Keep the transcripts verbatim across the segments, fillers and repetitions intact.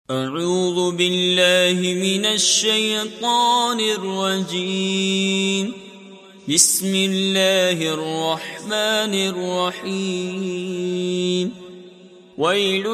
اعوذ باللہ من الشیطان الرجیم بسم اللہ الرحمن الرحیم ویل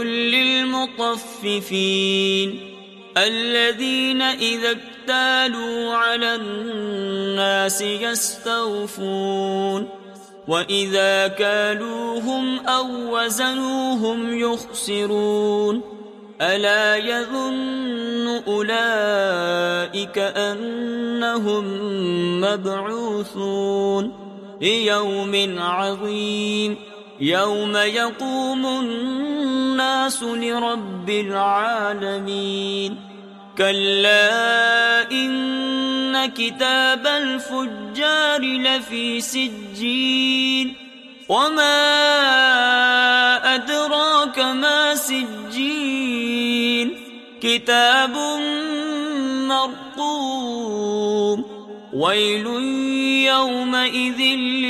للمطففین الذین اذا اکتالوا علی الناس یستوفون وَإِذَا كَالُوهُمْ أَوْ وَزَنُوهُمْ يُخْسِرُونَ أَلَا يَظُنُّ أُولَئِكَ أَنَّهُمْ مَبْعُوثُونَ لِيَوْمٍ عَظِيمٍ يَوْمَ يَقُومُ النَّاسُ لِرَبِّ الْعَالَمِينَ كَلَّا إِنَّ كِتَابَ الْفُجَّارِ لَفِي سِجِّينٍ وَمَا أَدْرَاكَ مَا سِجِّينٌ كِتَابٌ مَّرْقُومٌ وَيْلٌ يَوْمَئِذٍ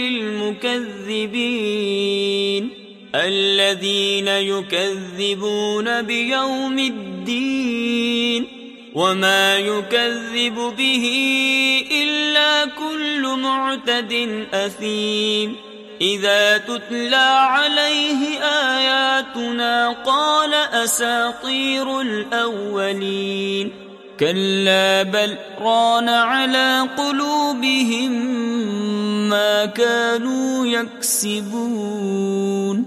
لِّلْمُكَذِّبِينَ الَّذِينَ يُكَذِّبُونَ بِيَوْمِ الدِّينِ وما يكذب به إلا كل معتد أثيم إذا تتلى عليه آياتنا قال أساطير الأولين كلا بل ران على قلوبهم ما كانوا يكسبون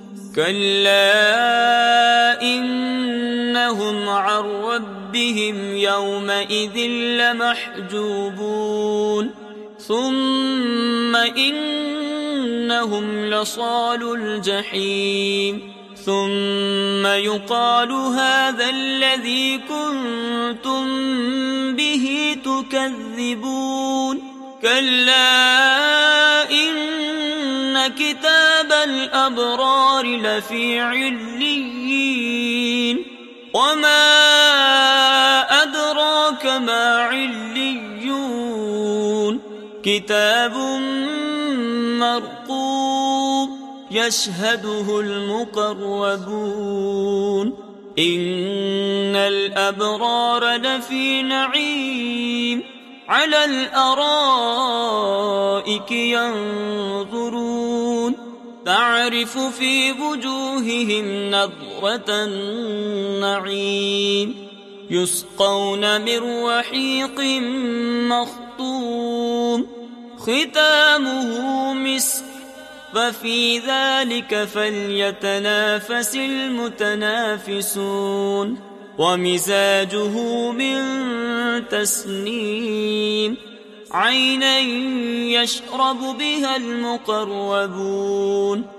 كلا إنهم عن ربهم يومئذ لمحجوبون ثم إنهم لصالو الجحيم ثم يقال هذا الذي كنتم به تكذبون كلا إن كتاب الأبرار لفي عليين وما أدراك ما عليون كتاب مرقوم يشهده المقربون إن الأبرار لفي نعيم على الأرائك ينظرون تعرف في وجوههم نضرة النعيم يسقون من رحيق مختوم ختامه مسك ففي ذلك فليتنافس المتنافسون ومزاجه من تسنيم عينا يشرب بها المقربون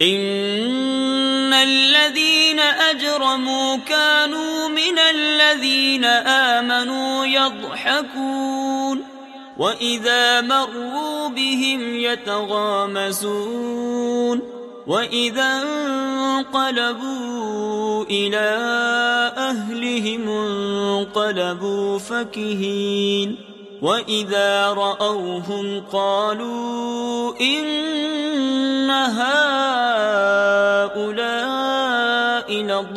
إن الذين أجرموا كانوا من الذين آمنوا يضحكون وإذا مروا بهم يتغامزون وإذا انقلبوا إلى أهلهم انقلبوا فكهين وَإِذَا رَأَوْهُمْ قَالُوا إِنَّ هَؤُلَاءِ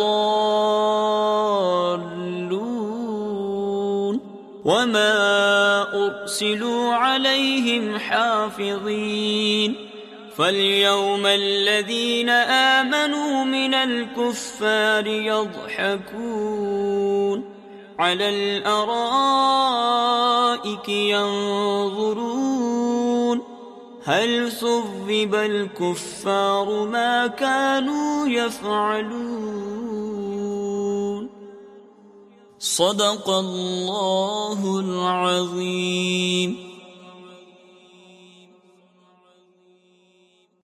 لَضَالُّونَ وَمَا أُرْسِلُوا عَلَيْهِمْ حَافِظِينَ فَالْيَوْمَ الَّذِينَ آمَنُوا مِنَ الْكُفَّارِ يَضْحَكُونَ على الأرائك ينظرون هل ثوب الكفار ما كانوا يفعلون صدق الله العظيم.